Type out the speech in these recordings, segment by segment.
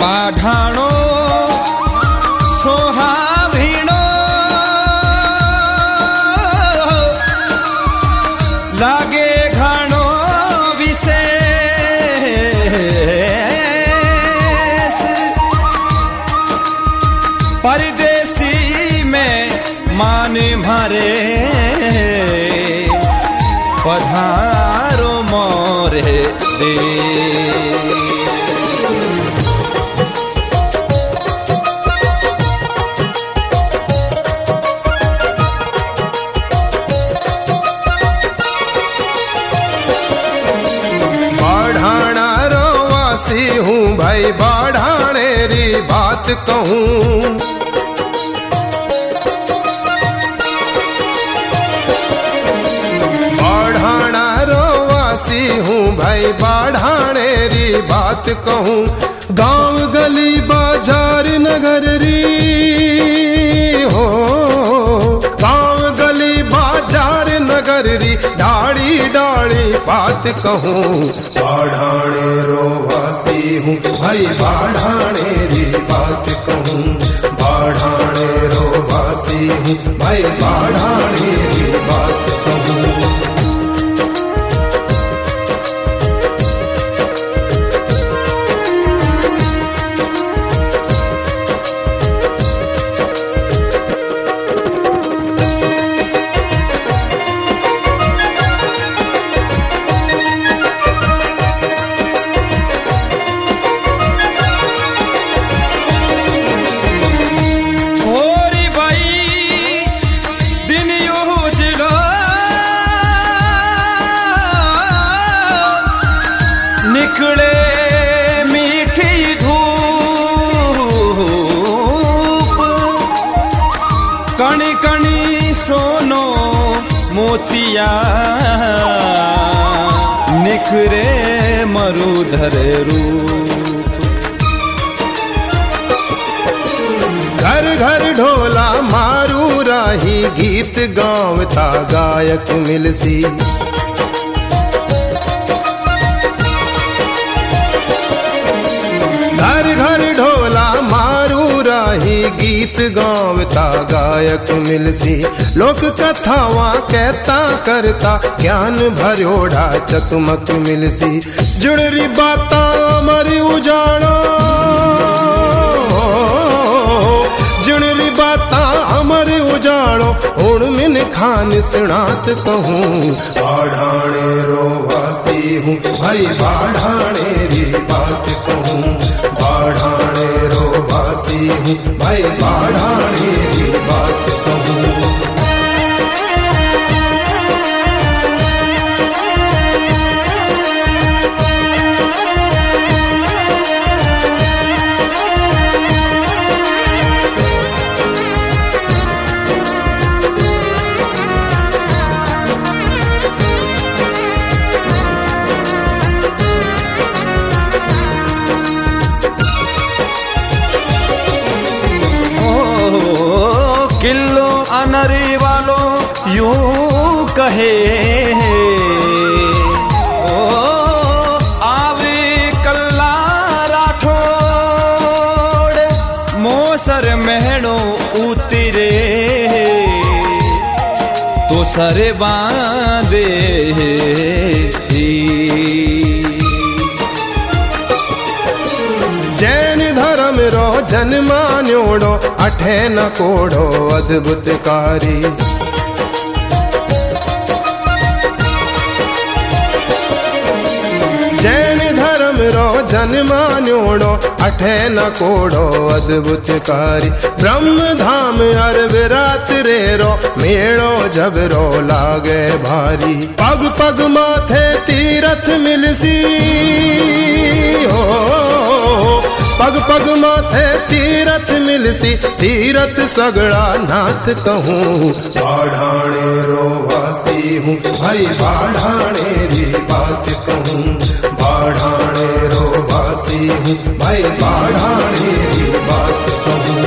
बाढ़ाणो सोहावीणो लागे घाणो विशेष परदेसी में माने मारे पधारो मोरे देश। हूँ भाई बाढ़ाने री बात कहूँ, बाढ़ाना रोवासी हूँ भाई बाढ़ाने री बात कहूँ। गांव गली बाजार नगर री हो, गांव गली बाजार नगर री डाड़ी डाड़ी बात कहूँ। बाढ़ाने रोवासी हूँ भाई बाढ़ाने री बात कहूँ, बाढ़ाने रोवासी हूँ भाई बाढ़ाने री बात कहूँ। निकले मीठी धूप कणी कणी सोनो मोतिया निखरे मरुधर रूप। घर घर ढोला मारू राही गीत गावता गायक मिलसी, घर घर ढोला मारू राही गीत गावता गायक मिलसी। लोक कथावा कहता करता ज्ञान भरोड़ा चकमक मिलसी। जुड़री बाता मरी उजाड़ो, जुड़री बाता अमर उजाड़ो उड़ मिन खान सुनात कहूँ। बाढ़ाने रोवासी हूँ भाई बाढ़ाने री बात कहूँ, बाढ़ाने रोवासी हूँ भाई बाढ़ाने री बात कहूँ। किल्लो अनरी वालो यूं कहे ओ आवे कल्ला राठौड़ मोसर महणो उतरे तो सर बांधे। जैन धर्म रो जन्मान्योड़ो अठे न कोड़ो अद्भुतकारी। जैन धर्म रो जन्मान्योड़ो अठे न कोड़ो अद्भुतकारी। ब्रह्म धाम अर विरात रे रो मेड़ो जब रो लागे भारी। पग पग माथे तीरथ मिलसी हो, पग पग माथे तीरथ मिलसी। तीरथ सगड़ा नाथ कहूँ। बाढ़ाने रोवासी हूँ भाई बाढ़ाने री बात कहूँ, बाढ़ाने रोवासी हूँ भाई बाढ़ाने री बात कहूँ।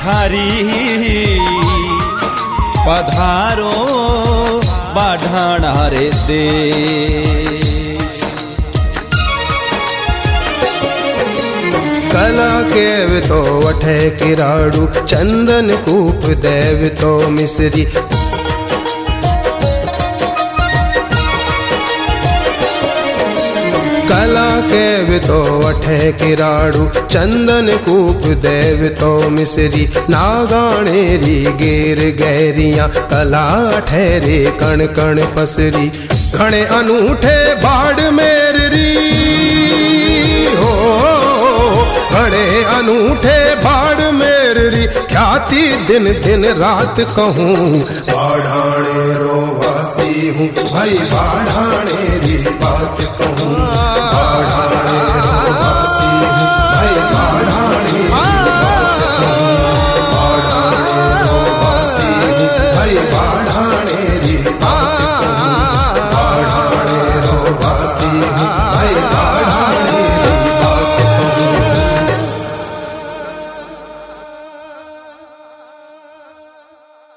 भिखारी पधारो बाढ़ाना रे देश। कला केव तो वठे किराड़ू चंदन कूप देव तो मिसरी। कला केव तो वठे किराड़ू चंदन कूप देव तो मिसरी। नागाणेरी गेर गहरियां कला ठहरे कण कण पसरी। घणे अनूठे बाड़मेर री हो, घणे अनूठे बाड़मेर री ख्याति दिन दिन रात कहूँ। बाढ़ाणे रो वासी हूँ भाई बाढ़ाणे री बात कहूँ। बाढ़ाणे रो वासी हूँ भाई बाढ़ाणे री बात कहूँ। बाढ़ाणे रो वासी हूँ भाई बाढ़ाणे री